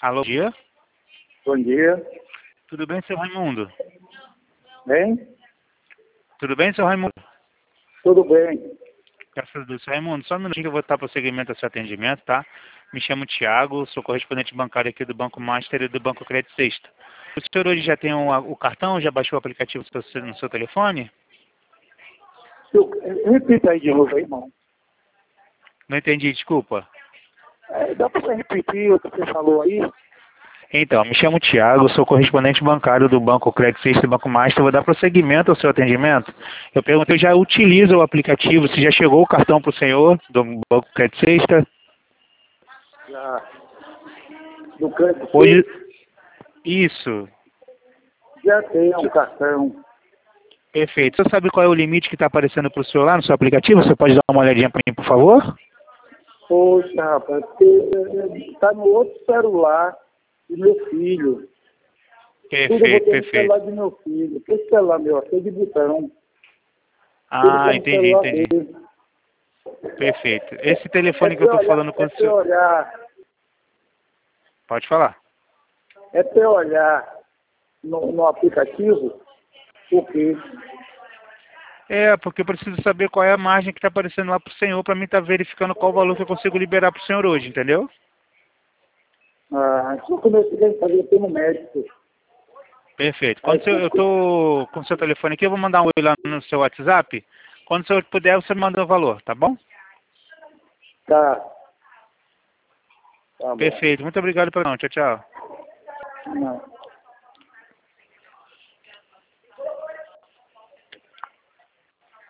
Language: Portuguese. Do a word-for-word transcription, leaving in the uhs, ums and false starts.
Alô, bom dia. Bom dia. Tudo bem, seu Raimundo? Bem? Tudo bem, seu Raimundo? Tudo bem. Graças a Deus. Seu Raimundo, só um minutinho que eu vou estar prosseguimento ao seu atendimento, tá? Me chamo Thiago, sou correspondente bancário aqui do Banco Master e do Banco Crédito Sexta. O senhor hoje já tem o, o cartão, já baixou o aplicativo no seu, no seu telefone? Eu, repita aí de novo aí, irmão. Não entendi, desculpa. É, dá para você repetir o que você falou aí? Então, me chamo Thiago, sou correspondente bancário do Banco Crédito Sexta e do Banco Master. Vou dar prosseguimento ao seu atendimento. Eu perguntei, já utiliza o aplicativo? Se já chegou o cartão para o senhor do Banco Crédito Sexta? Já. Do crédito Hoje... Isso. já tem um cartão. Perfeito. Você sabe qual é o limite que está aparecendo para o senhor lá no seu aplicativo? Você pode dar uma olhadinha para mim, por favor? Poxa, rapaz, está no outro celular do meu filho. Tudo eu Perfeito, botei no perfeito. celular do meu filho. Esse celular meu aqui é de botão. Ah, entendi, celular entendi. dele. Perfeito. Esse telefone É que eu para estou olhar, falando com é o para senhor... olhar, Pode falar. é para olhar no, no aplicativo, porque É, porque eu preciso saber qual é a margem que está aparecendo lá para o senhor, para mim estar verificando qual valor que eu consigo liberar para o senhor hoje, entendeu? ah, só quando eu estiver fazer pelo médico. Perfeito. Aí, Quando eu estou com o seu telefone aqui, eu vou mandar um oi lá no seu WhatsApp. Quando o senhor puder, você manda o valor, tá bom? tá, tá bom. Perfeito. Muito obrigado pelo não. Tchau, tchau. Não.